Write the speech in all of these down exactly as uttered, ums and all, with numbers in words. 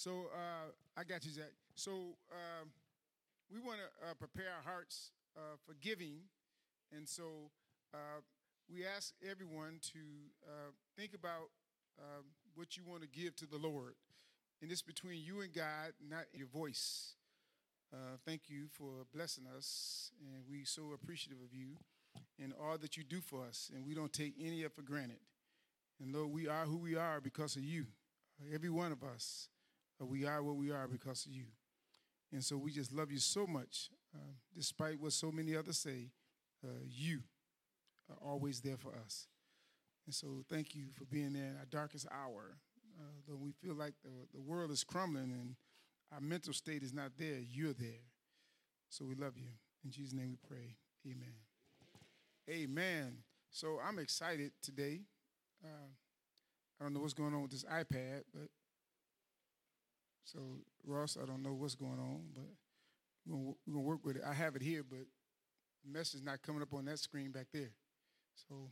So uh, I got you, Zach. So uh, we want to uh, prepare our hearts uh, for giving, and so uh, we ask everyone to uh, think about um, what you want to give to the Lord, and it's between you and God, not your voice. Uh, thank you for blessing us, and we so appreciative of you and all that you do for us, and we don't take any of it for granted. And Lord, we are who we are because of you. Every one of us, uh, we are what we are because of you. And so we just love you so much, uh, despite what so many others say. Uh, you are always there for us. And so thank you for being there in our darkest hour. Uh, though we feel like the, the world is crumbling and our mental state is not there, you're there. So we love you. In Jesus' name we pray. Amen. Amen. So I'm excited today. Uh, I don't know what's going on with this iPad, but so Ross, I don't know what's going on, but we're gonna, we're gonna work with it. I have it here, but the message is not coming up on that screen back there. So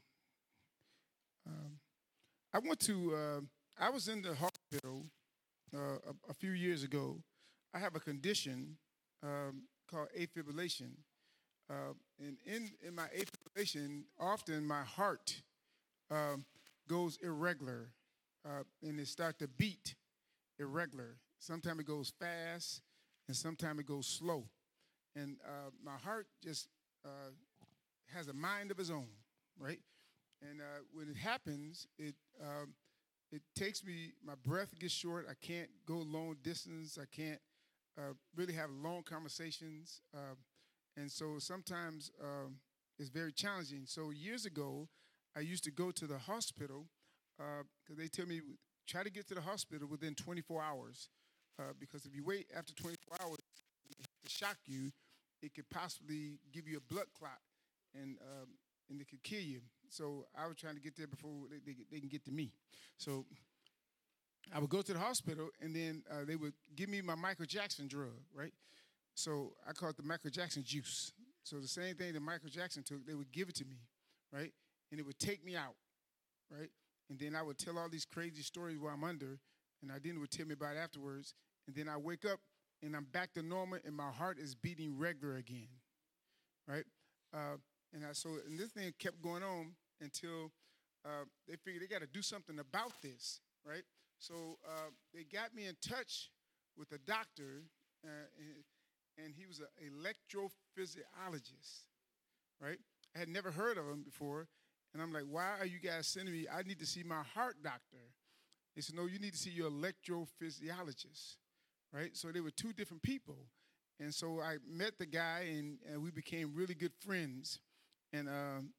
um, I went to. Uh, I was in the hospital uh, a, a few years ago. I have a condition um, called afibrillation, uh, and in in my afibrillation, often my heart um, goes irregular, uh, and it starts to beat irregular. Sometimes it goes fast, and sometimes it goes slow. And uh, my heart just uh, has a mind of its own, right? And uh, when it happens, it um, it takes me, my breath gets short. I can't go long distance. I can't uh, really have long conversations. Uh, and so sometimes um, it's very challenging. So years ago, I used to go to the hospital because uh, they tell me, try to get to the hospital within twenty-four hours. Uh, because if you wait after twenty-four hours to shock you, it could possibly give you a blood clot, and um, and it could kill you. So I was trying to get there before they, they, they can get to me. So I would go to the hospital, and then uh, they would give me my Michael Jackson drug, right? So I call it the Michael Jackson juice. So the same thing that Michael Jackson took, they would give it to me, right? And it would take me out, right? And then I would tell all these crazy stories while I'm under, and Idina would tell me about it afterwards. And then I wake up, and I'm back to normal, and my heart is beating regular again, right? Uh, and I, so and this thing kept going on until uh, they figured they got to do something about this, right? So uh, they got me in touch with a doctor, uh, and, and he was an electrophysiologist, right? I had never heard of him before, and I'm like, why are you guys sending me? I need to see my heart doctor. They said, no, you need to see your electrophysiologist, right? So they were two different people. And so I met the guy, and, and we became really good friends. And um,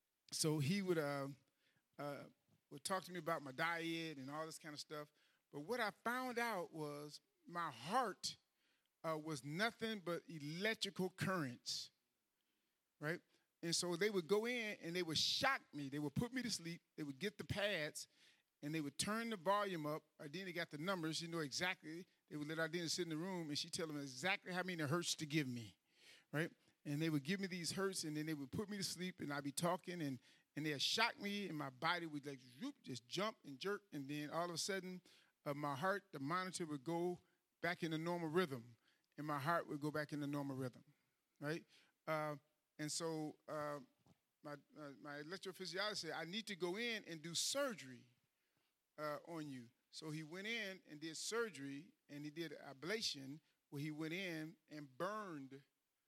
so he would uh, uh, would talk to me about my diet and all this kind of stuff. But what I found out was my heart uh, was nothing but electrical currents, right? And so they would go in, and they would shock me. They would put me to sleep. They would get the pads, and they would turn the volume up. Idina got the numbers. You know exactly. They would let Idina sit in the room, and she'd tell them exactly how many hertz to give me, right? And they would give me these hertz, and then they would put me to sleep, and I'd be talking, and, and they'd shock me, and my body would like whoop, just jump and jerk, and then all of a sudden, uh, my heart, the monitor would go back in the normal rhythm, and my heart would go back in the normal rhythm, right? Uh, and so uh, my, uh, my electrophysiologist said, I need to go in and do surgery uh, on you. So he went in and did surgery, and he did ablation where he went in and burned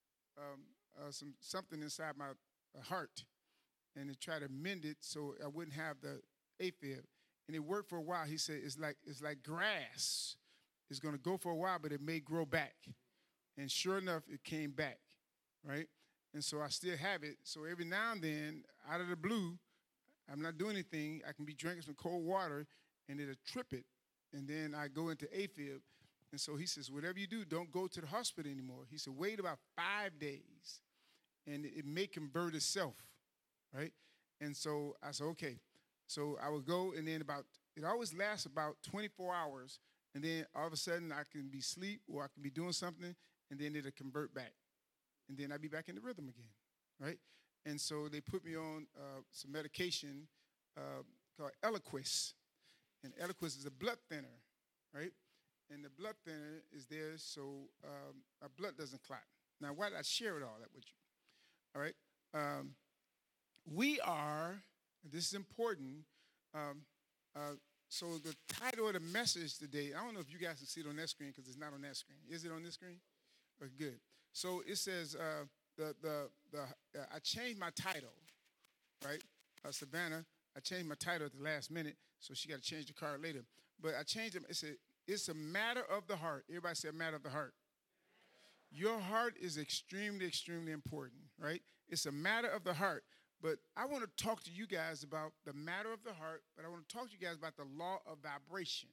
um, uh, some something inside my uh, heart, and to try to mend it so I wouldn't have the AFib. And it worked for a while. He said it's like it's like grass. It's going to go for a while, but it may grow back. And sure enough, it came back, right? And so I still have it. So every now and then, out of the blue, I'm not doing anything. I can be drinking some cold water, and it'll trip it. And then I go into AFib. And so he says, whatever you do, don't go to the hospital anymore. He said, wait about five days, and it may convert itself, right? And so I said, okay. So I would go, and then about, it always lasts about twenty-four hours, and then all of a sudden I can be asleep or I can be doing something, and then it'll convert back. And then I'll be back in the rhythm again, right? And so they put me on uh, some medication uh, called Eliquis. And Eliquis is a blood thinner, right? And the blood thinner is there so um, our blood doesn't clot. Now, why did I share it all that with you? All right. Um, we are, this is important. Um, uh, so the title of the message today, I don't know if you guys can see it on that screen because it's not on that screen. Is it on this screen? Okay, good. So it says, uh, the, the, the, uh, I changed my title, right? Uh, Savannah, I changed my title at the last minute, so she got to change the card later. But I changed it. It's a, it's a matter of the heart. Everybody say a matter of the heart. Your heart is extremely, extremely important, right? It's a matter of the heart. But I want to talk to you guys about the matter of the heart, but I want to talk to you guys about the law of vibration.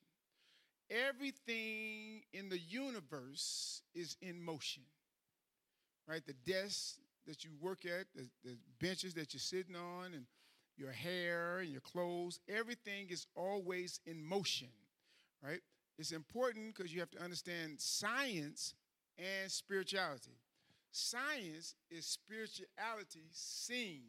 Everything in the universe is in motion, right? The desk that you work at, the, the benches that you're sitting on, and your hair and your clothes, everything is always in motion, right? It's important because you have to understand science and spirituality. Science is spirituality seen.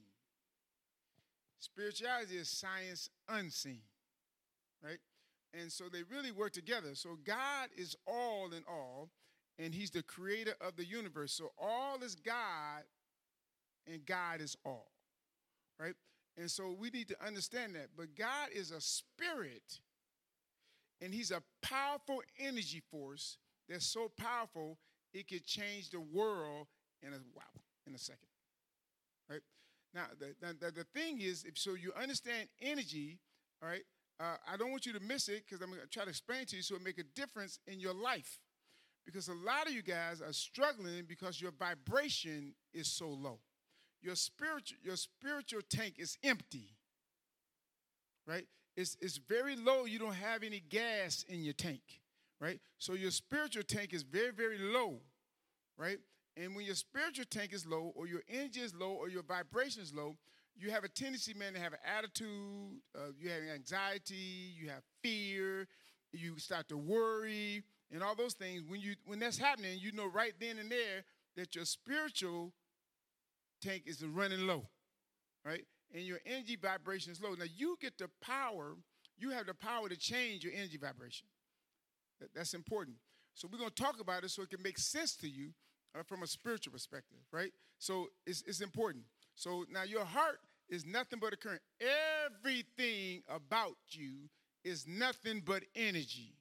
Spirituality is science unseen, right? And so they really work together. So God is all in all, and he's the creator of the universe. So all is God, and God is all, right? And so we need to understand that. But God is a spirit, and he's a powerful energy force that's so powerful it could change the world in a wow, in a second, right? Now, the, the, the thing is, if so you understand energy, all right, uh, I don't want you to miss it because I'm going to try to explain to you so it make a difference in your life. Because a lot of you guys are struggling because your vibration is so low. Your spiritual, your spiritual tank is empty, right? It's, it's very low. You don't have any gas in your tank, right? So your spiritual tank is very, very low, right? And when your spiritual tank is low or your energy is low or your vibration is low, you have a tendency, man, to have an attitude, uh, you have anxiety, you have fear, you start to worry, and all those things. When you when that's happening, you know right then and there that your spiritual tank is running low, right? And your energy vibration is low. Now, you get the power, you have the power to change your energy vibration. That, that's important. So we're going to talk about it so it can make sense to you uh, from a spiritual perspective, right? So it's, it's important. So now your heart is nothing but a current. Everything about you is nothing but energy,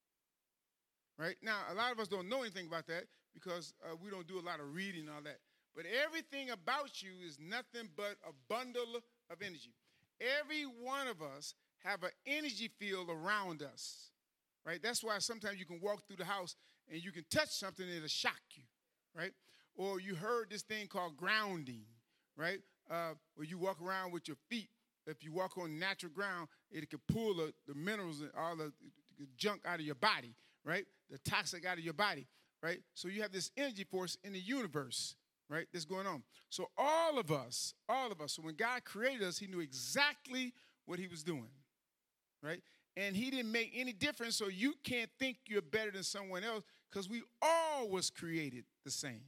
right? Now, a lot of us don't know anything about that because uh, we don't do a lot of reading and all that. But everything about you is nothing but a bundle of energy. Every one of us have an energy field around us, right? That's why sometimes you can walk through the house and you can touch something and it'll shock you, right? Or you heard this thing called grounding, right? Uh, where you walk around with your feet. If you walk on natural ground, it can pull the, the minerals and all the, the junk out of your body, right? The toxic out of your body, right? So you have this energy force in the universe, right, that's going on. So all of us, all of us, so when God created us, he knew exactly what he was doing, right? And he didn't make any difference, so you can't think you're better than someone else because we all was created the same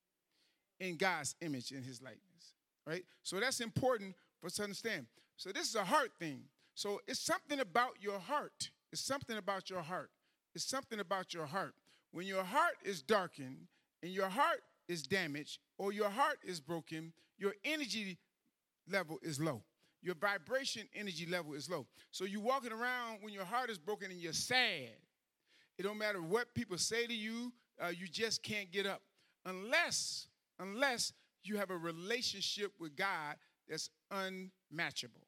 in God's image and his likeness, right? So that's important for us to understand. So this is a heart thing. So it's something about your heart. It's something about your heart. It's something about your heart. When your heart is darkened and your heart is damaged or your heart is broken, your energy level is low. Your vibration energy level is low. So you're walking around when your heart is broken and you're sad. It don't matter what people say to you, uh, you just can't get up. Unless, unless you have a relationship with God that's unmatchable.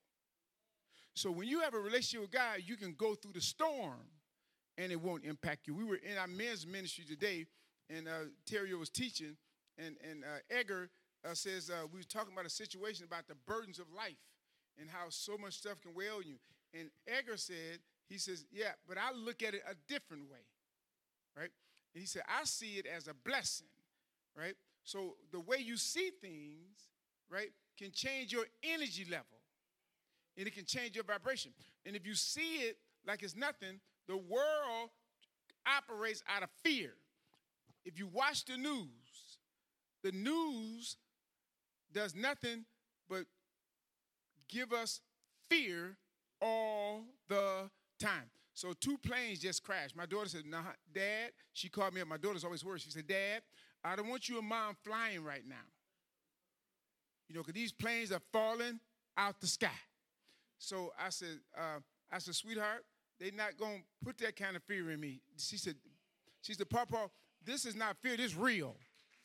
So when you have a relationship with God, you can go through the storm and it won't impact you. We were in our men's ministry today, and uh, Terry was teaching, and, and uh, Edgar uh, says, uh, we were talking about a situation about the burdens of life and how so much stuff can weigh on you. And Edgar said, he says, yeah, but I look at it a different way, right? And he said, I see it as a blessing, right? So the way you see things, right, can change your energy level. And it can change your vibration. And if you see it like it's nothing, the world operates out of fear. If you watch the news, the news does nothing but give us fear all the time. So two planes just crashed. My daughter said, nah, Dad, she called me up. My daughter's always worried. She said, Dad, I don't want you and Mom flying right now. You know, because these planes are falling out the sky. So I said, uh, I said, sweetheart, they're not going to put that kind of fear in me. She said, she said, Papa, this is not fear, this is real.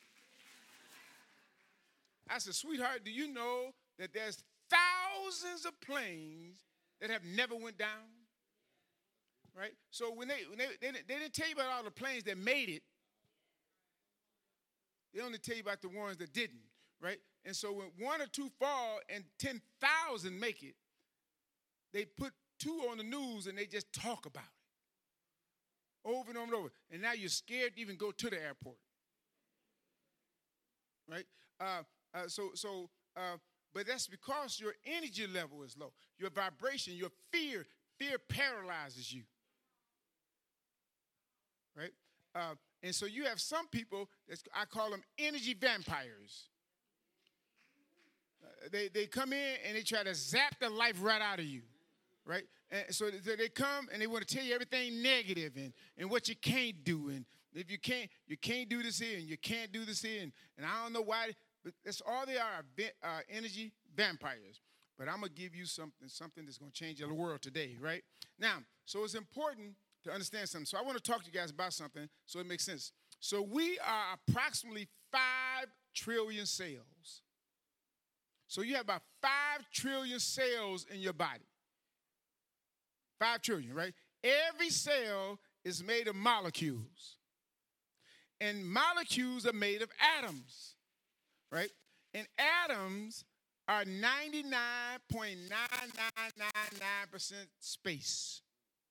I said, sweetheart, do you know that there's thousands of planes that have never went down? Right? So when they, when they, they, they didn't tell you about all the planes that made it. They only tell you about the ones that didn't, right? And so when one or two fall and ten thousand make it, they put two on the news and they just talk about it over and over and over. And now you're scared to even go to the airport, right? Uh, uh, so, so, uh, but that's because your energy level is low. Your vibration, your fear, fear paralyzes you, right? Uh, and so you have some people, that's, I call them energy vampires. Uh, they, they come in and they try to zap the life right out of you, right? And so they come and they want to tell you everything negative and, and what you can't do. And if you can't, you can't do this here and you can't do this here. And, and I don't know why, but that's all they are, uh, energy vampires. But I'm going to give you something, something that's going to change the world today, right? Now, so it's important to understand something. So I want to talk to you guys about something so it makes sense. So we are approximately five trillion cells. So you have about five trillion cells in your body. five trillion, right? Every cell is made of molecules. And molecules are made of atoms, right? And atoms are ninety-nine point nine nine nine nine percent space.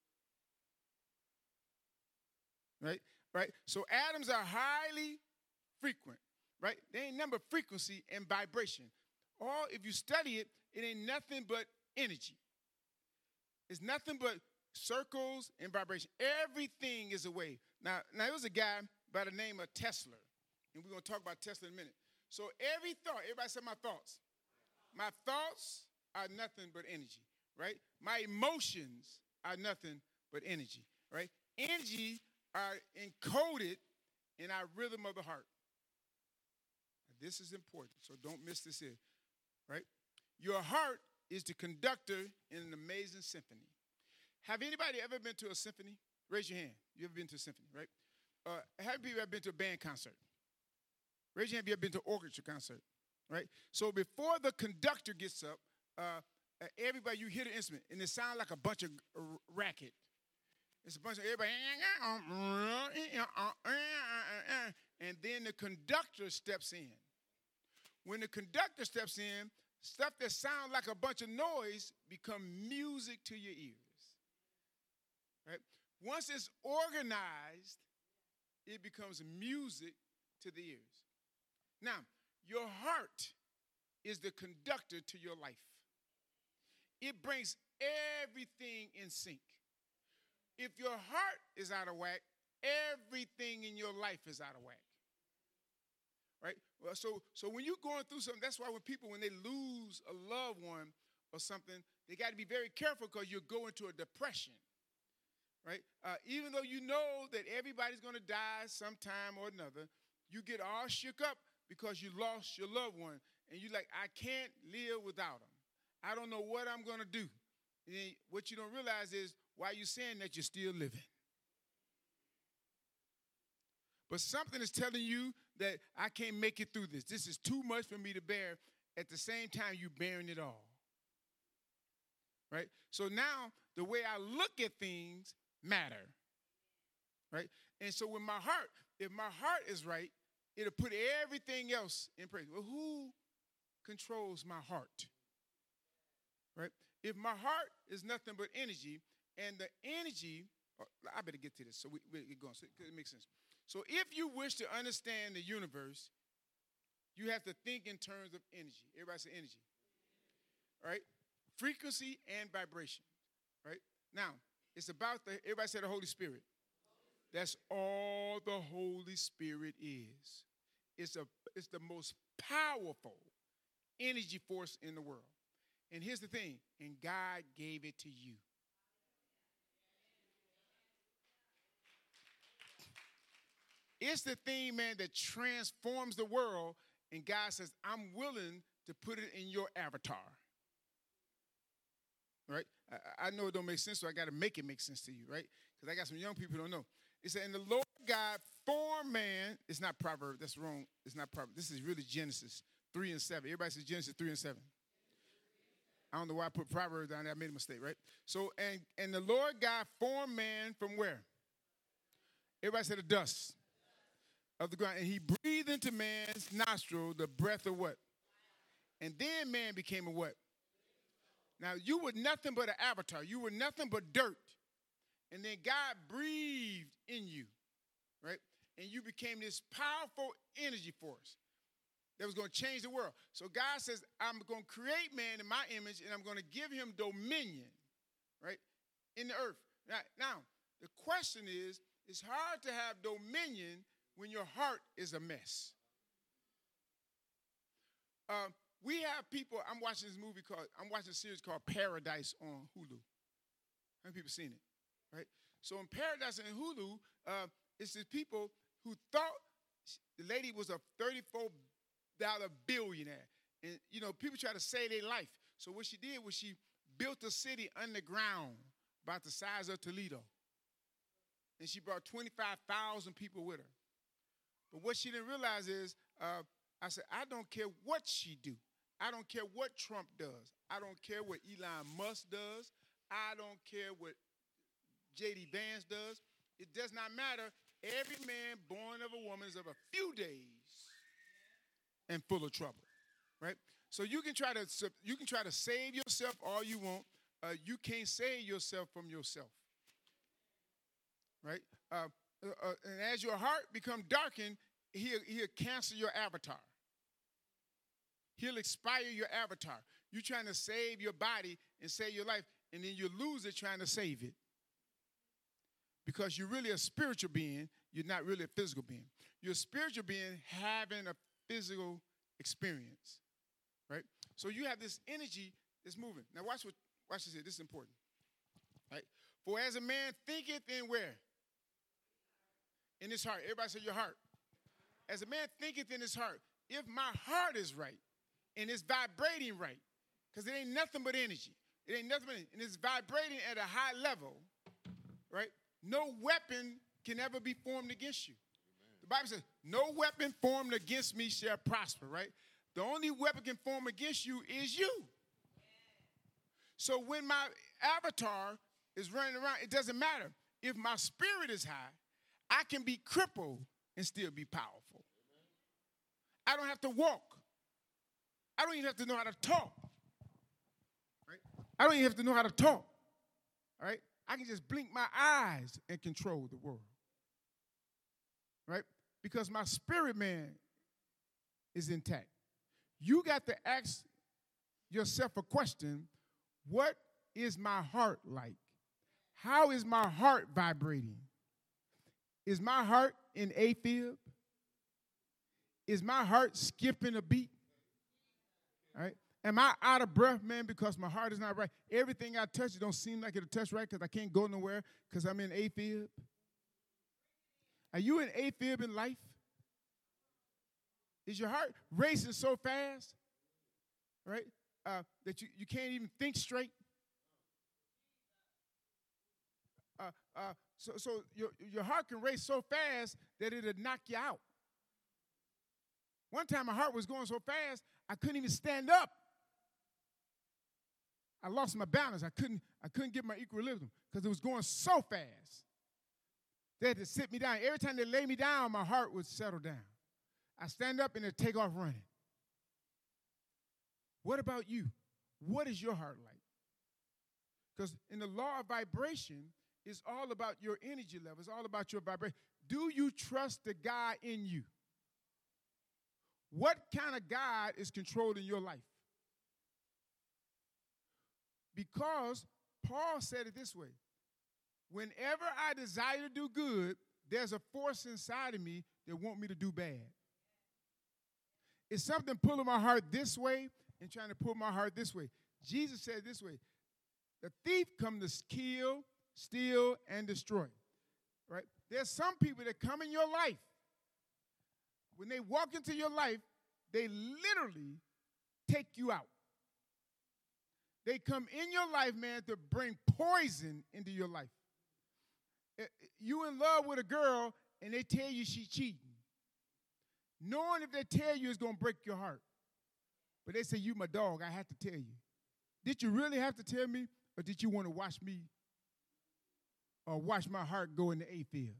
Right? Right? So atoms are highly frequent, right? They ain't number frequency and vibration. Or if you study it, it ain't nothing but energy. It's nothing but circles and vibration. Everything is a wave. Now, now there was a guy by the name of Tesla, and we're going to talk about Tesla in a minute. So every thought, everybody said my thoughts. My thoughts are nothing but energy, right? My emotions are nothing but energy, right? Energy are encoded in our rhythm of the heart. This is important, so don't miss this here, right? Your heart is the conductor in an amazing symphony. Have anybody ever been to a symphony? Raise your hand. You ever been to a symphony, right? Uh, have people ever been to a band concert? Raise your hand if you ever been to an orchestra concert, right? So before the conductor gets up, uh, everybody, you hear the instrument, and it sounds like a bunch of r- racket. It's a bunch of everybody, and then the conductor steps in. When the conductor steps in, stuff that sounds like a bunch of noise become music to your ears. Right? Once it's organized, it becomes music to the ears. Now, your heart is the conductor to your life. It brings everything in sync. If your heart is out of whack, everything in your life is out of whack. Right? Well, so, so when you're going through something, that's why when people, when they lose a loved one or something, they got to be very careful because you'll go into a depression. Right? Uh, even though you know that everybody's going to die sometime or another, you get all shook up because you lost your loved one. And you're like, I can't live without them. I don't know what I'm going to do. And then what you don't realize is while you're saying that, you're still living. But something is telling you that I can't make it through this. This is too much for me to bear. At the same time, you're bearing it all. Right? So now the way I look at things matter. Right? And so with my heart, if my heart is right, it'll put everything else in place. Well, who controls my heart? Right? If my heart is nothing but energy, and the energy, I better get to this so we, we get going, so it makes sense. So if you wish to understand the universe, you have to think in terms of energy. Everybody say energy. All right? Frequency and vibration. Right? Now, it's about the, everybody say the Holy Spirit. That's all the Holy Spirit is. It's, a, it's the most powerful energy force in the world. And here's the thing, and God gave it to you. It's the thing, man, that transforms the world. And God says, I'm willing to put it in your avatar. Right? I, I know it don't make sense, so I got to make it make sense to you, right? Because I got some young people who don't know. It said, and the Lord God formed man. It's not Proverbs. That's wrong. It's not Proverbs. This is really Genesis three and seven. Everybody says Genesis three and seven. I don't know why I put Proverbs down there. I made a mistake, right? So, and, and the Lord God formed man from where? Everybody said the dust of the ground. And he breathed into man's nostril the breath of what? And then man became a what? Now, you were nothing but an avatar. You were nothing but dirt. And then God breathed in you, right? And you became this powerful energy force that was going to change the world. So God says, I'm going to create man in my image, and I'm going to give him dominion, right, in the earth. Now, now, the question is, it's hard to have dominion when your heart is a mess. Uh, we have people, I'm watching this movie called, I'm watching a series called Paradise on Hulu. How many people seen it, right? So in Paradise on Hulu, uh, it's the people who thought the lady was a thirty-four dollar billionaire. And, you know, people try to save their life. So what she did was she built a city underground about the size of Toledo. And she brought twenty-five thousand people with her. But what she didn't realize is, uh, I said, I don't care what she do. I don't care what Trump does. I don't care what Elon Musk does. I don't care what J D Vance does. It does not matter. Every man born of a woman is of a few days and full of trouble, right? So you can try to you can try to save yourself all you want. Uh, you can't save yourself from yourself, right? Uh, uh, uh, and as your heart becomes darkened, he'll, he'll cancel your avatar. He'll expire your avatar. You're trying to save your body and save your life, and then you lose it trying to save it. Because you're really a spiritual being, you're not really a physical being. You're a spiritual being having a physical experience, right? So you have this energy that's moving. Now watch what watch this here. This is important, right? For as a man thinketh in where? In his heart. Everybody say your heart. As a man thinketh in his heart, if my heart is right and it's vibrating right, because it ain't nothing but energy. It ain't nothing but energy, and it's vibrating at a high level, right? No weapon can ever be formed against you. Amen. The Bible says, no weapon formed against me shall prosper, right? The only weapon can form against you is you. So when my avatar is running around, it doesn't matter. If my spirit is high, I can be crippled and still be powerful. I don't have to walk. I don't even have to know how to talk. Right? I don't even have to know how to talk. All right? I can just blink my eyes and control the world. Right? Because my spirit man is intact. You got to ask yourself a question. What is my heart like? How is my heart vibrating? Is my heart in AFib? Is my heart skipping a beat? All right? Am I out of breath, man, because my heart is not right? Everything I touch, it don't seem like it'll touch right because I can't go nowhere because I'm in AFib. Are you in AFib in life? Is your heart racing so fast, right, uh, that you, you can't even think straight? Uh, uh, so so your, your heart can race so fast that it'll knock you out. One time my heart was going so fast, I couldn't even stand up. I lost my balance. I couldn't, I couldn't get my equilibrium because it was going so fast. They had to sit me down. Every time they lay me down, my heart would settle down. I stand up and it'd take off running. What about you? What is your heart like? Because in the law of vibration, it's all about your energy level. It's all about your vibration. Do you trust the God in you? What kind of God is controlling your life? Because Paul said it this way. Whenever I desire to do good, there's a force inside of me that wants me to do bad. It's something pulling my heart this way and trying to pull my heart this way. Jesus said this way. The thief comes to kill, steal, and destroy. Right? There's some people that come in your life when they walk into your life, they literally take you out. They come in your life, man, to bring poison into your life. You in love with a girl, and they tell you she's cheating. Knowing if they tell you it's going to break your heart. But they say, you my dog, I have to tell you. Did you really have to tell me, or did you want to watch me or watch my heart go in the A-field?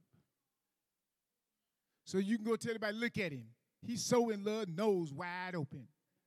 So you can go tell everybody, look at him. He's so in love, nose wide open.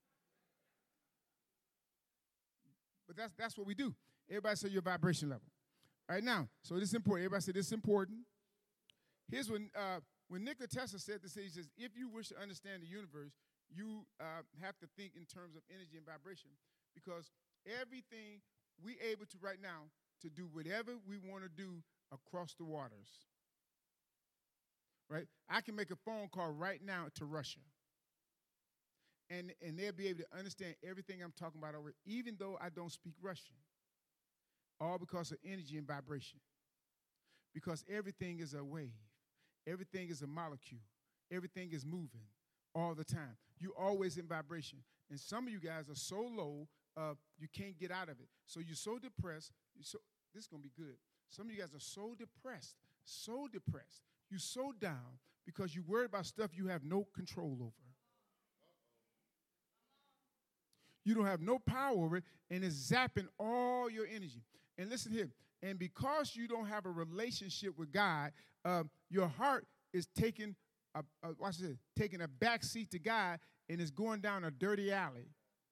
But that's, that's what we do. Everybody say your vibration level. All right, now, so this is important. Everybody say this is important. Here's when, uh, when Nikola Tesla said this, he says, if you wish to understand the universe, you uh, have to think in terms of energy and vibration, because everything we able to right now to do whatever we want to do across the waters, right? I can make a phone call right now to Russia, and, and they'll be able to understand everything I'm talking about over, even though I don't speak Russian, all because of energy and vibration, because everything is a wave. Everything is a molecule. Everything is moving all the time. You're always in vibration. And some of you guys are so low, uh, you can't get out of it. So you're so depressed. You're so, this is going to be good. Some of you guys are so depressed, so depressed. You're so down because you worry about stuff you have no control over. You don't have no power over it, and it's zapping all your energy. And listen here. And because you don't have a relationship with God, uh, your heart is taking a, a watch this, taking a back seat to God, and it's going down a dirty alley.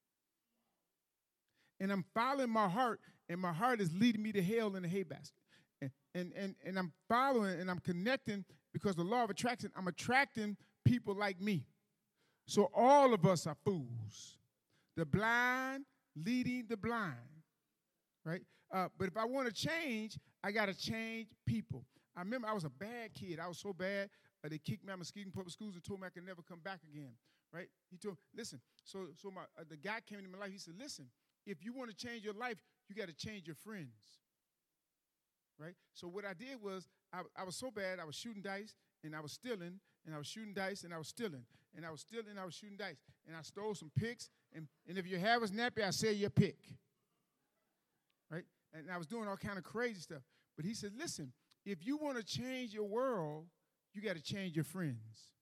And I'm following my heart, and my heart is leading me to hell in a hay basket. And and and, and I'm following, and I'm connecting because the law of attraction. I'm attracting people like me. So all of us are fools. The blind leading the blind, right? Uh, but if I want to change, I got to change people. I remember I was a bad kid. I was so bad, uh, they kicked me out of Muskegon Public Schools and told me I could never come back again, right? He told, listen, so so my uh, the guy came into my life. He said, listen, if you want to change your life, you got to change your friends, right? So what I did was I, I was so bad, I was shooting dice, and I was stealing, and I was shooting dice, and I was stealing, and I was stealing, and I was shooting dice, and I stole some picks, and, and if your hair was nappy, I sell your pick, right? And I was doing all kind of crazy stuff. But he said, listen, if you want to change your world, you got to change your friends.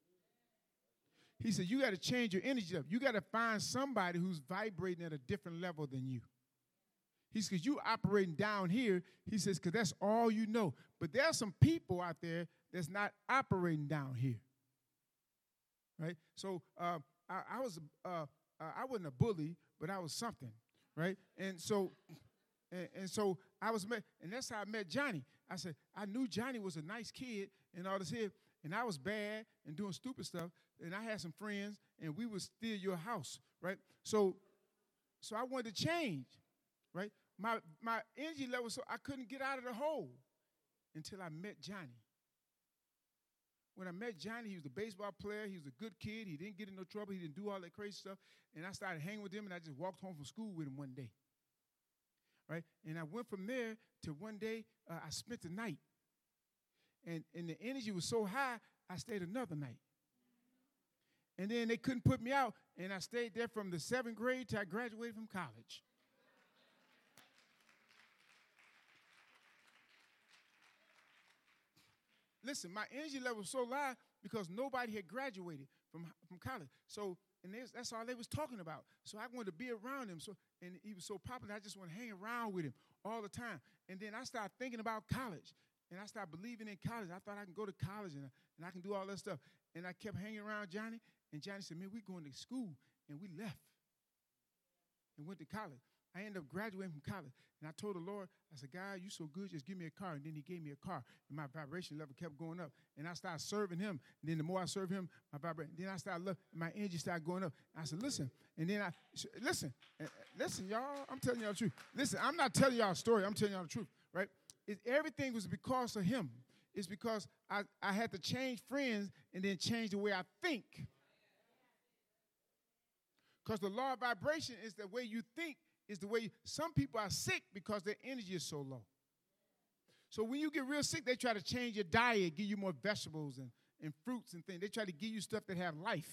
He said, you got to change your energy up. You got to find somebody who's vibrating at a different level than you. He says, you operating down here. He says, because that's all you know. But there are some people out there that's not operating down here, right? So uh, I, I was, uh, uh, I wasn't a bully, but I was something, right? And so... And, and so I was met, and that's how I met Johnny. I said, I knew Johnny was a nice kid and all this here, and I was bad and doing stupid stuff, and I had some friends, and we would steal your house, right? So so I wanted to change, right? My my energy level, so I couldn't get out of the hole until I met Johnny. When I met Johnny, he was a baseball player. He was a good kid. He didn't get in no trouble. He didn't do all that crazy stuff. And I started hanging with him, and I just walked home from school with him one day. Right? And I went from there to one day, uh, I spent the night. And, and the energy was so high, I stayed another night. And then they couldn't put me out, and I stayed there from the seventh grade till I graduated from college. Listen, my energy level was so high because nobody had graduated from, from college. So And that's all they was talking about. So I wanted to be around him. So, and he was so popular, I just wanted to hang around with him all the time. And then I started thinking about college. And I started believing in college. I thought I can go to college and, and I can do all that stuff. And I kept hanging around Johnny. And Johnny said, man, we're going to school. And we left and went to college. I ended up graduating from college. And I told the Lord, I said, God, you so good, just give me a car. And then he gave me a car. And my vibration level kept going up. And I started serving him. And then the more I served him, my vibration, then I started loving, my energy started going up. I said, listen. And then I, listen, listen, y'all, I'm telling y'all the truth. Listen, I'm not telling y'all a story. I'm telling y'all the truth, right? It, everything was because of him. It's because I, I had to change friends and then change the way I think. Because the law of vibration is the way you think. Is the way you, some people are sick because their energy is so low. So when you get real sick, they try to change your diet, give you more vegetables and, and fruits and things. They try to give you stuff that have life.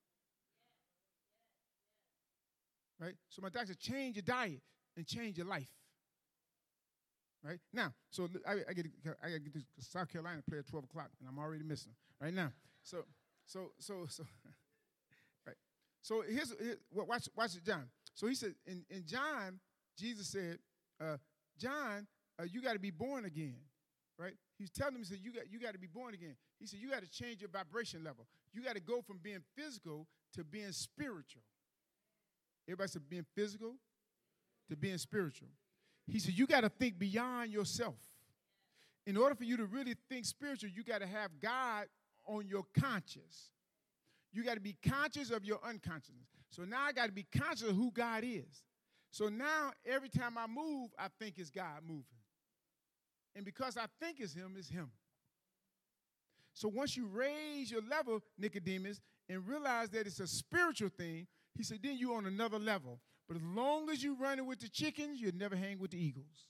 Right? So my doctor said, change your diet and change your life. Right? Now, so I, I get I got to get to South Carolina play at twelve o'clock, and I'm already missing them right now. So, so, so, so, right. So here's, here, watch, watch it, John. So he said, in, in John, Jesus said, uh, John, uh, you got to be born again. Right? He's telling him, he said, you got, you got to be born again. He said, you got to change your vibration level. You got to go from being physical to being spiritual. Everybody said being physical to being spiritual. He said, you got to think beyond yourself. In order for you to really think spiritual, you got to have God on your conscious. You got to be conscious of your unconsciousness. So now I got to be conscious of who God is. So now every time I move, I think it's God moving. And because I think it's him, it's him. So once you raise your level, Nicodemus, and realize that it's a spiritual thing, he said, then you're on another level. But as long as you're running with the chickens, you'll never hang with the eagles.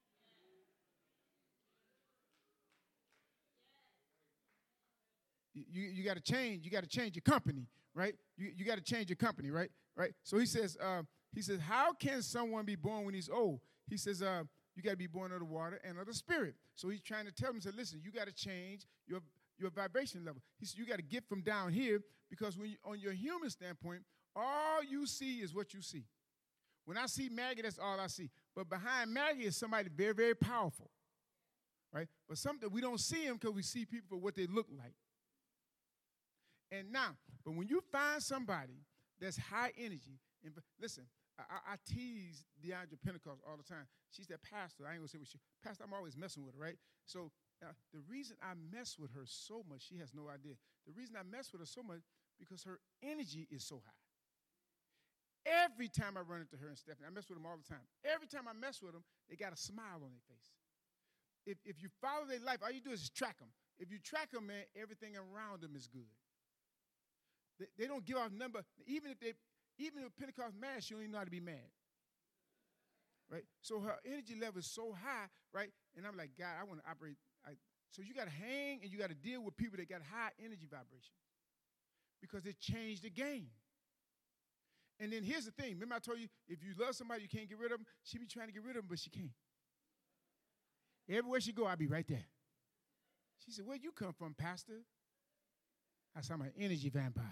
You, you, you got to change. You got to change your company, right? You, you got to change your company, right? Right. So he says, uh, he says, how can someone be born when he's old? He says, uh, you got to be born of the water and of the spirit. So he's trying to tell him, he said, listen, you got to change your your vibration level. He said, you got to get from down here because when you, on your human standpoint, all you see is what you see. When I see Maggie, that's all I see. But behind Maggie is somebody very, very powerful, right? But something we don't see them because we see people for what they look like. And now, but when you find somebody that's high energy, and listen, I, I tease DeAndre Pentecost all the time. She's that pastor. I ain't gonna say what she, pastor, I'm always messing with her, right? So uh, the reason I mess with her so much, she has no idea. The reason I mess with her so much because her energy is so high. Every time I run into her and Stephanie, I mess with them all the time. Every time I mess with them, they got a smile on their face. If, if you follow their life, all you do is just track them. If you track them, man, everything around them is good. They, they don't give off number. Even if they, even if Pentecost mad, she don't even know how to be mad. Right? So her energy level is so high, right? And I'm like, God, I want to operate. I, so you got to hang and you got to deal with people that got high energy vibration because it changed the game. And then here's the thing. Remember I told you, if you love somebody, you can't get rid of them. She be trying to get rid of them, but she can't. Everywhere she go, I'll be right there. She said, where you come from, Pastor? I said, I'm an energy vampire.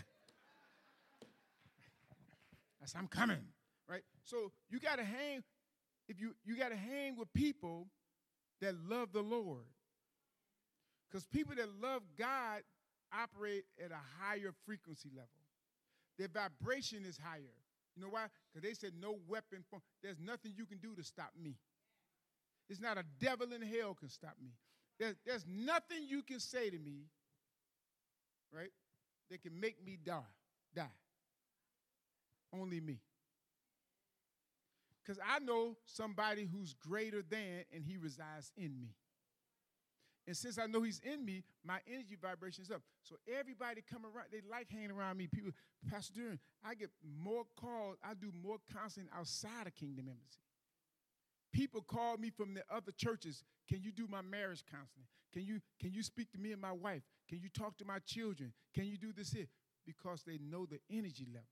I said, I'm coming, right? So you got to hang, if you, you got to hang with people that love the Lord. Because people that love God operate at a higher frequency level. Their vibration is higher. You know why? Because they said no weapon form. There's nothing you can do to stop me. It's not a devil in hell can stop me. There's, there's nothing you can say to me, right, that can make me die. Die. Only me. Because I know somebody who's greater than, and he resides in me. And since I know he's in me, my energy vibration is up. So everybody come around, they like hanging around me. People, Pastor Duran, I get more calls. I do more counseling outside of Kingdom Embassy. People call me from the other churches. Can you do my marriage counseling? Can you, can you speak to me and my wife? Can you talk to my children? Can you do this here? Because they know the energy level.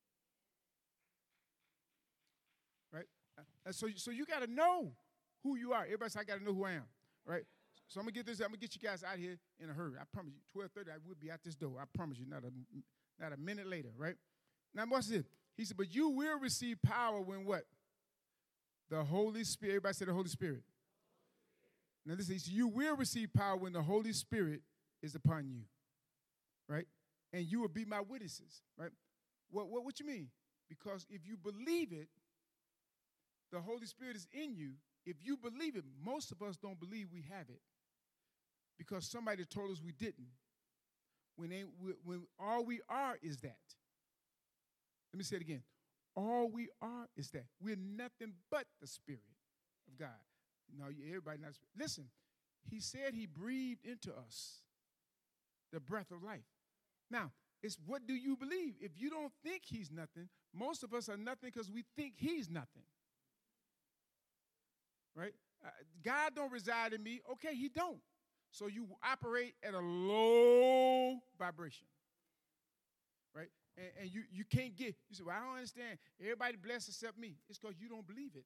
Right? Uh, so, so you got to know who you are. Everybody says, I got to know who I am. Right? So I'm going to get this, I'm going to get you guys out here in a hurry. I promise you, twelve thirty, I will be at this door. I promise you, not a, not a minute later, right? Now, what's this? He said, but you will receive power when what? The Holy Spirit. Everybody say the Holy Spirit. Now, listen, he said, you will receive power when the Holy Spirit is upon you, right? And you will be my witnesses, right? What, what, what you mean? Because if you believe it, the Holy Spirit is in you. If you believe it, most of us don't believe we have it. Because somebody told us we didn't. When, they, when all we are is that. Let me say it again. All we are is that. We're nothing but the Spirit of God. No, everybody not. Listen, he said he breathed into us the breath of life. Now, it's what do you believe? If you don't think he's nothing, most of us are nothing because we think he's nothing. Right? Uh, God don't reside in me. Okay, he don't. So you operate at a low vibration, right? And, and you, you can't get, you say, well, I don't understand. Everybody blessed except me. It's because you don't believe it,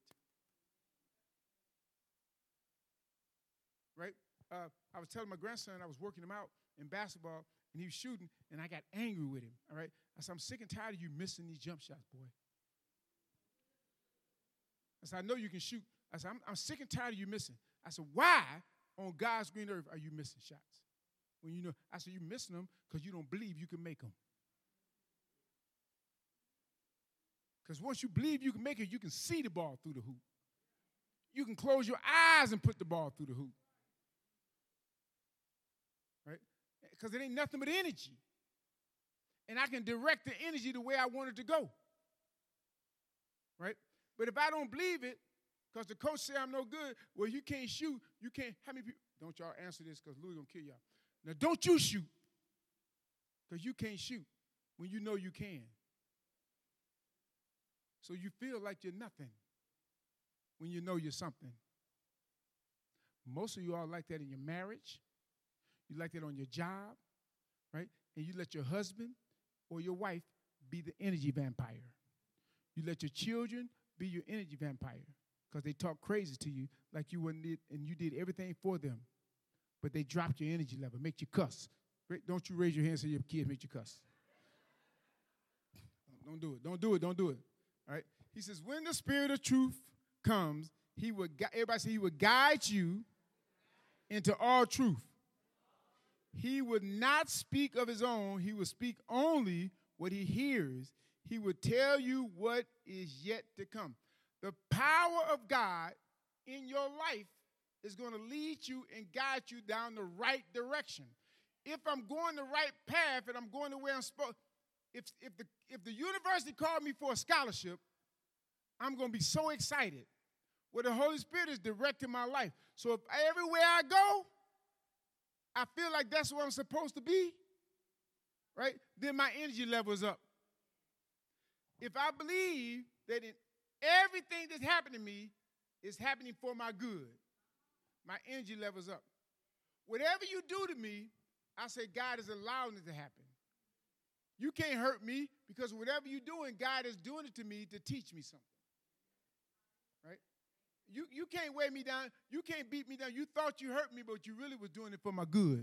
right? Uh, I was telling my grandson, I was working him out in basketball, and he was shooting, and I got angry with him, all right? I said, I'm sick and tired of you missing these jump shots, boy. I said, I know you can shoot. I said, I'm, I'm sick and tired of you missing. I said, why on God's green earth are you missing shots? When you know, I said, you're missing them because you don't believe you can make them. Because once you believe you can make it, you can see the ball through the hoop. You can close your eyes and put the ball through the hoop. Right? Because it ain't nothing but energy. And I can direct the energy the way I want it to go. Right? But if I don't believe it, because the coach say I'm no good, well, you can't shoot. You can't. How many people? Don't y'all answer this because Louis going to kill y'all. Now, don't you shoot because you can't shoot when you know you can. So you feel like you're nothing when you know you're something. Most of you all like that in your marriage. You like that on your job, right? And you let your husband or your wife be the energy vampire. You let your children be your energy vampire because they talk crazy to you like you wouldn't did, and you did everything for them, but they dropped your energy level, make you cuss. Don't you raise your hand so your kids make you cuss. Don't do it. Don't do it. Don't do it. All right? He says, when the Spirit of truth comes, he would, everybody say he would guide you into all truth. He would not speak of his own. He would speak only what he hears. He would tell you what is yet to come. The power of God in your life is going to lead you and guide you down the right direction. If I'm going the right path and I'm going the way I'm supposed, if, if, the, if the university called me for a scholarship, I'm going to be so excited. Well, the Holy Spirit is directing my life. So if everywhere I go, I feel like that's where I'm supposed to be, right? Then my energy level is up. If I believe that in everything that's happening to me is happening for my good, my energy level is up. Whatever you do to me, I say God is allowing it to happen. You can't hurt me because whatever you're doing, God is doing it to me to teach me something, right? You, you can't weigh me down. You can't beat me down. You thought you hurt me, but you really was doing it for my good.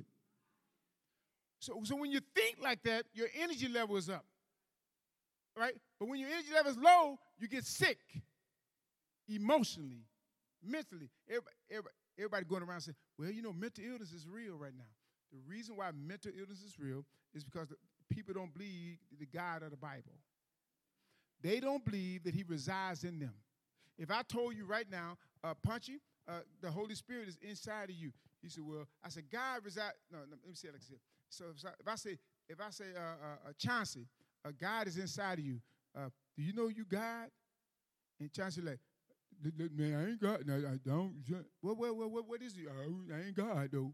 So, so when you think like that, your energy level is up, right? But when your energy level is low, you get sick emotionally, mentally. Everybody, everybody, everybody going around saying, well, you know, mental illness is real right now. The reason why mental illness is real is because the people don't believe the God of the Bible. They don't believe that he resides in them. If I told you right now, uh, Punchy, uh, the Holy Spirit is inside of you. He said, well, I said, God resides. No, no, let me say it like this. So if I say, if I say, uh, uh, uh, Chauncey, uh, God is inside of you. Uh, do you know you God? And Chauncey like, man, I ain't God. No, I don't. What, what, what, what is it? I ain't God, though.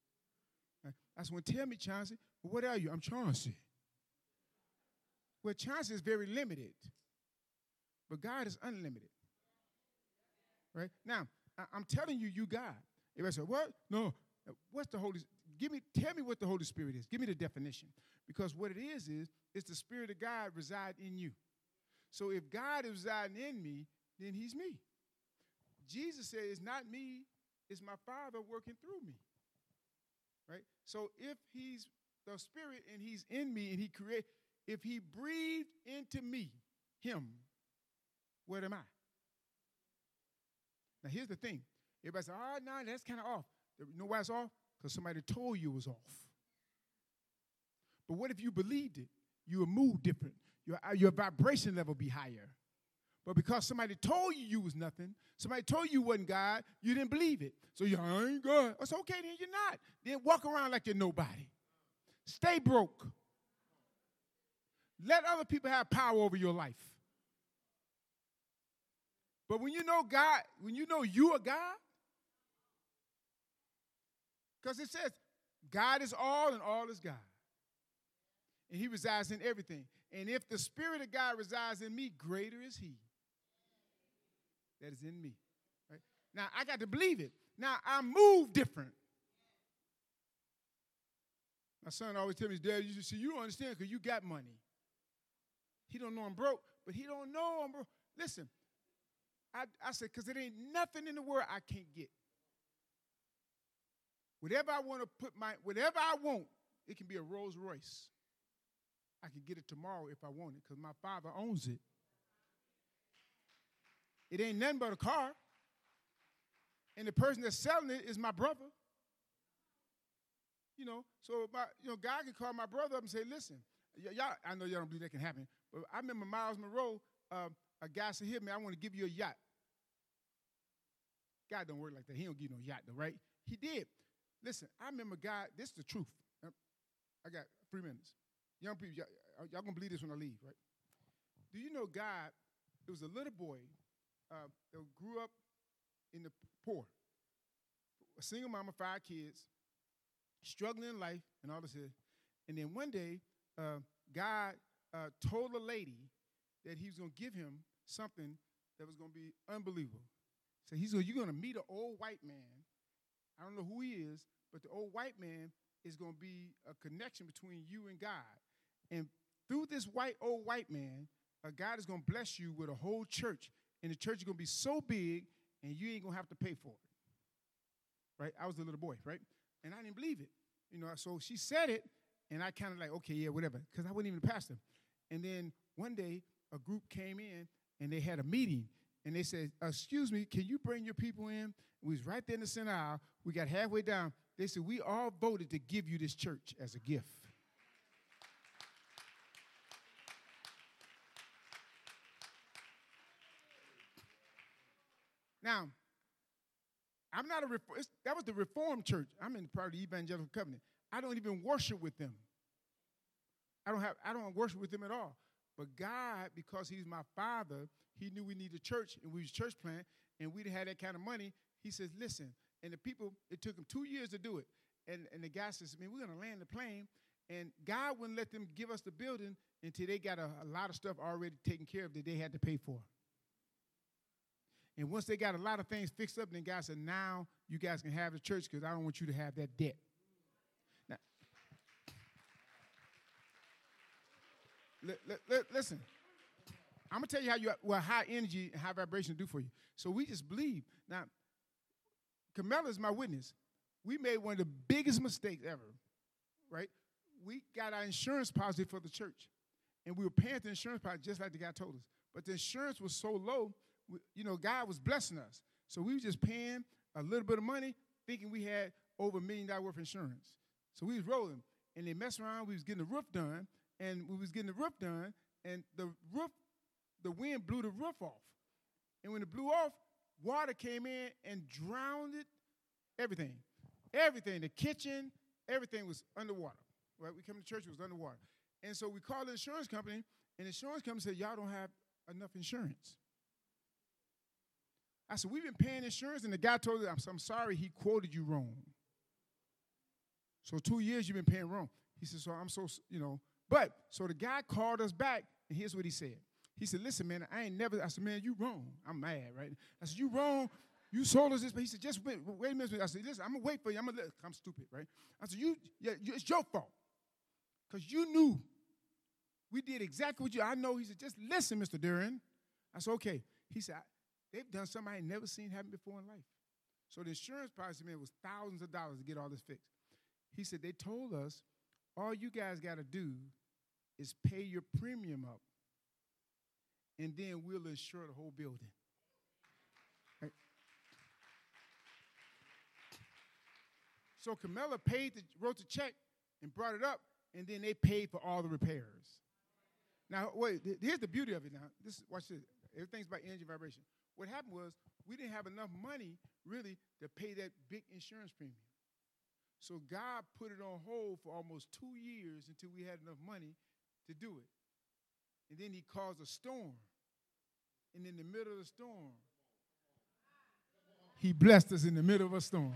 I said, well, tell me, Chauncey, well, what are you? I'm Chauncey. Well, Chauncey is very limited, but God is unlimited. Right? Now, I, I'm telling you, you God. Everybody say, what? No. What's the Holy Spirit? Give me, tell me what the Holy Spirit is. Give me the definition. Because what it is, is it's the Spirit of God reside in you. So if God is residing in me, then he's me. Jesus said, it's not me, it's my Father working through me. Right? So if he's the Spirit and he's in me and he create, if he breathed into me, him, what am I? Now here's the thing. Everybody says, oh, no, that's kind of off. You know why it's off? Because somebody told you it was off. But what if you believed it? You would move different. Your, your vibration level would be higher. But because somebody told you you was nothing, somebody told you wasn't God, you didn't believe it. So you're, I ain't God. It's okay, then you're not. Then walk around like you're nobody. Stay broke. Let other people have power over your life. But when you know God, when you know you are God, because it says, God is all and all is God. And he resides in everything. And if the Spirit of God resides in me, greater is he that is in me. Right? Now, I got to believe it. Now, I move different. My son always tell me, Dad, you see, you don't understand because you got money. He don't know I'm broke, but he don't know I'm broke. Listen, I, I said, because it ain't nothing in the world I can't get. Whatever I want to put my, whatever I want, it can be a Rolls Royce. I can get it tomorrow if I want it because my father owns it. It ain't nothing but a car. And the person that's selling it is my brother. You know, so my, you know, God can call my brother up and say, listen, y- y'all, I know y'all don't believe that can happen, but I remember Miles Monroe, uh, a guy said, here, man, I want to give you a yacht. God don't work like that. He don't give you no yacht, though, right? He did. Listen, I remember God, this is the truth. I got three minutes. Young people, y'all, y'all going to believe this when I leave, right? Do you know God, it was a little boy uh, that grew up in the poor, a single mama, five kids, struggling in life and all this here. And then one day, uh, God uh, told a lady that he was going to give him something that was going to be unbelievable. So he's going, you're going to meet an old white man. I don't know who he is, but the old white man is going to be a connection between you and God. And through this white old white man, uh, God is going to bless you with a whole church. And the church is going to be so big, and you ain't going to have to pay for it. Right? I was a little boy, right? And I didn't believe it. You know, so she said it, and I kind of like, okay, yeah, whatever, because I wasn't even a pastor. And then one day, a group came in, and they had a meeting. And they said, excuse me, can you bring your people in? We was right there in the center aisle. We got halfway down. They said, we all voted to give you this church as a gift. Now, I'm not a, that was the Reformed church. I'm in part of the Evangelical Covenant. I don't even worship with them. I don't have, I don't worship with them at all. But God, because he's my father, he knew we needed a church, and we was church plant, and we didn't have that kind of money. He says, listen, and the people, it took them two years to do it. And, and the guy says, man, we're going to land the plane. And God wouldn't let them give us the building until they got a, a lot of stuff already taken care of that they had to pay for. And once they got a lot of things fixed up, then God said, now you guys can have the church because I don't want you to have that debt. Now, li- li- li- listen, I'm going to tell you how you what high energy and high vibration do for you. So we just believe. Now, Camilla is my witness. We made one of the biggest mistakes ever, right? We got our insurance policy for the church, and we were paying the insurance policy just like the guy told us. But the insurance was so low, we, you know, God was blessing us. So we were just paying a little bit of money, thinking we had over a million dollars worth of insurance. So we was rolling, and they messed around. We was getting the roof done, and we was getting the roof done, and the roof, the wind blew the roof off. And when it blew off, water came in and drowned it, everything. Everything, the kitchen, everything was underwater. Right? We came to church, it was underwater. And so we called the insurance company, and the insurance company said, y'all don't have enough insurance. I said, we've been paying insurance, and the guy told us, I'm, I'm sorry, he quoted you wrong. So two years you've been paying wrong. He said, so I'm so, you know. But, so the guy called us back, and here's what he said. He said, listen, man, I ain't never, I said, man, you wrong. I'm mad, right? I said, you wrong. You sold us this, but he said, just wait, wait a minute. I said, listen, I'm going to wait for you. I'm going to I'm stupid, right? I said, you, yeah, you, it's your fault. Because you knew we did exactly what you, I know. He said, just listen, Mister Duran. I said, okay. He said, they've done something I ain't never seen happen before in life. So the insurance policy, man, was thousands of dollars to get all this fixed. He said, they told us, all you guys got to do is pay your premium up, and then we'll insure the whole building. Right? So Camilla paid, the, wrote the check and brought it up, and then they paid for all the repairs. Now, wait, here's the beauty of it now. This, watch this. Everything's about energy and vibration. What happened was we didn't have enough money, really, to pay that big insurance premium. So God put it on hold for almost two years until we had enough money to do it. And then he caused a storm. And in the middle of the storm, he blessed us in the middle of a storm.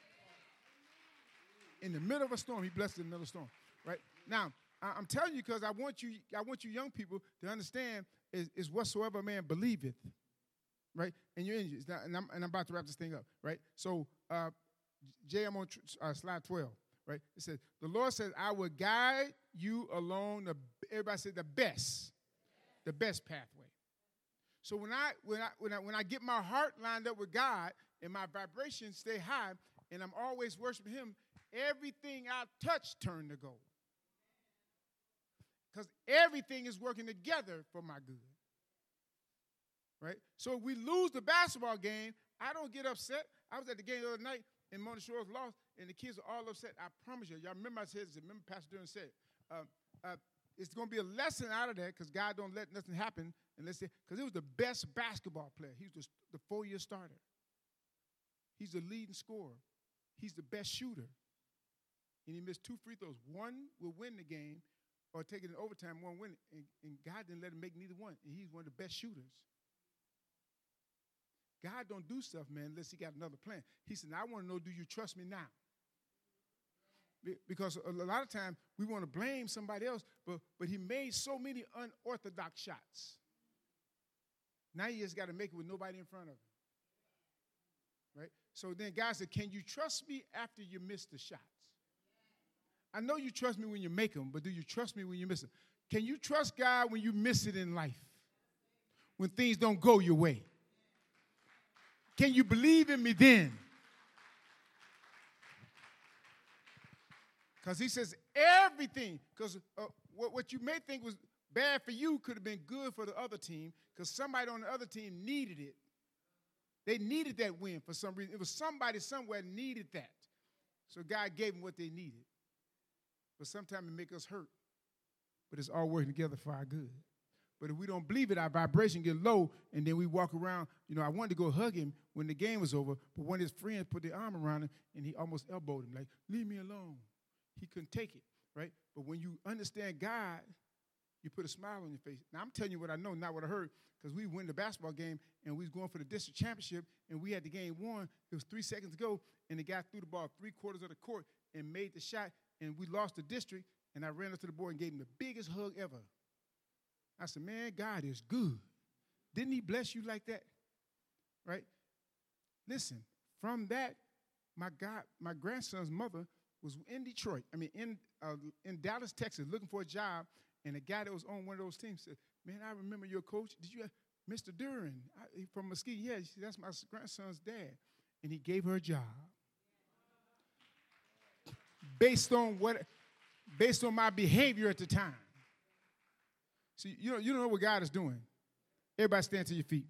In the middle of a storm, he blessed us in the middle of a storm. Right? Now, I'm telling you because I want you, I want you young people to understand is, is whatsoever a man believeth. Right? And your engines. Now, and, I'm, and I'm about to wrap this thing up. Right? So, uh, Jay, I'm on tr- uh, slide twelve. right? It says, the Lord says, I will guide you along the, everybody said the best, the best pathway. So when I, when I, when I, when I get my heart lined up with God and my vibrations stay high and I'm always worshiping him, everything I touch turn to gold. Because everything is working together for my good. Right? So if we lose the basketball game, I don't get upset. I was at the game the other night, and Mona Shores lost, and the kids are all upset. I promise you. Y'all remember I said, remember Pastor Durham said, uh, uh, it's going to be a lesson out of that because God don't let nothing happen unless they, because he was the best basketball player. He was the, the four-year starter. He's the leading scorer. He's the best shooter. And he missed two free throws. One will win the game or take it in overtime, one win it. And, and God didn't let him make neither one. And he's one of the best shooters. God don't do stuff, man, unless he got another plan. He said, now, I want to know, do you trust me now? Because a lot of times we want to blame somebody else, but, but he made so many unorthodox shots. Now you just got to make it with nobody in front of him. Right? So then God said, can you trust me after you miss the shots? I know you trust me when you make them, but do you trust me when you miss them? Can you trust God when you miss it in life? When things don't go your way? Can you believe in me then? Because he says everything, because uh, what, what you may think was bad for you could have been good for the other team because somebody on the other team needed it. They needed that win for some reason. It was somebody somewhere needed that. So God gave them what they needed. But sometimes it makes us hurt. But it's all working together for our good. But if we don't believe it, our vibration get low, and then we walk around. You know, I wanted to go hug him when the game was over, but one of his friends put their arm around him, and he almost elbowed him, like, leave me alone. He couldn't take it, right? But when you understand God, you put a smile on your face. Now, I'm telling you what I know, not what I heard, because we win the basketball game, and we was going for the district championship, and we had the game won. It was three seconds to go, and the guy threw the ball three quarters of the court and made the shot, and we lost the district, and I ran up to the boy and gave him the biggest hug ever. I said, man, God is good. Didn't he bless you like that? Right? Listen, from that, my God, my grandson's mother was in Detroit, I mean, in uh, in Dallas, Texas, looking for a job, and a guy that was on one of those teams said, man, I remember your coach. Did you have Mister Duran I, from Mesquite? Yeah, she, that's my grandson's dad. And he gave her a job. Based on what, based on my behavior at the time. See, you know, you don't know what God is doing. Everybody stand to your feet.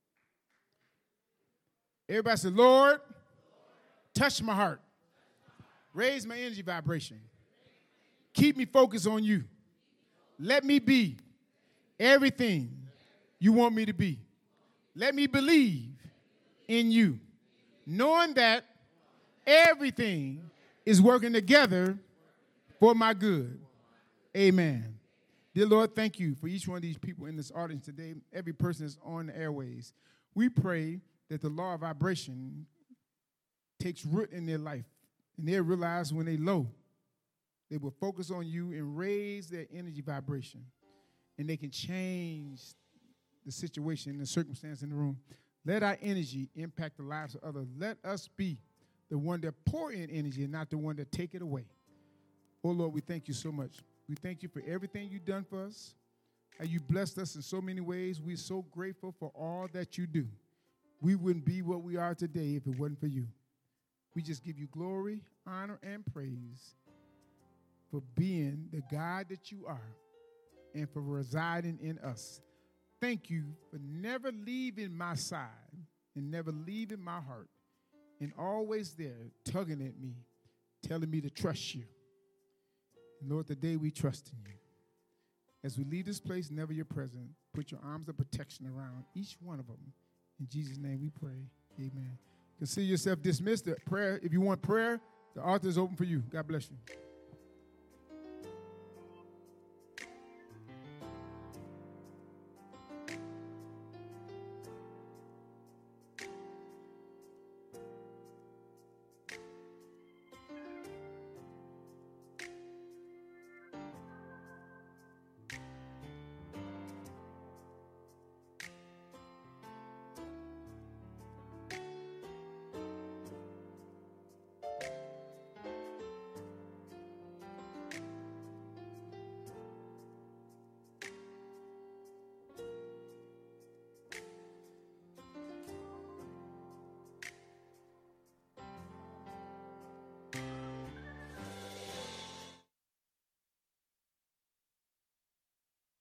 Everybody say, Lord, touch my heart. Raise my energy vibration. Keep me focused on you. Let me be everything you want me to be. Let me believe in you, knowing that everything is working together for my good. Amen. Dear Lord, thank you for each one of these people in this audience today, every person that's on the airways. We pray that the law of vibration takes root in their life, and they'll realize when they're low, they will focus on you and raise their energy vibration, and they can change the situation and the circumstance in the room. Let our energy impact the lives of others. Let us be the one that pour in energy and not the one that take it away. Oh, Lord, we thank you so much. We thank you for everything you've done for us, how you blessed us in so many ways. We're so grateful for all that you do. We wouldn't be what we are today if it wasn't for you. We just give you glory, honor, and praise for being the God that you are and for residing in us. Thank you for never leaving my side and never leaving my heart and always there tugging at me, telling me to trust you. Lord, today we trust in you. As we leave this place, never your presence, put your arms of protection around each one of them. In Jesus' name we pray. Amen. Consider yourself dismissed. The prayer, if you want prayer, the altar is open for you. God bless you.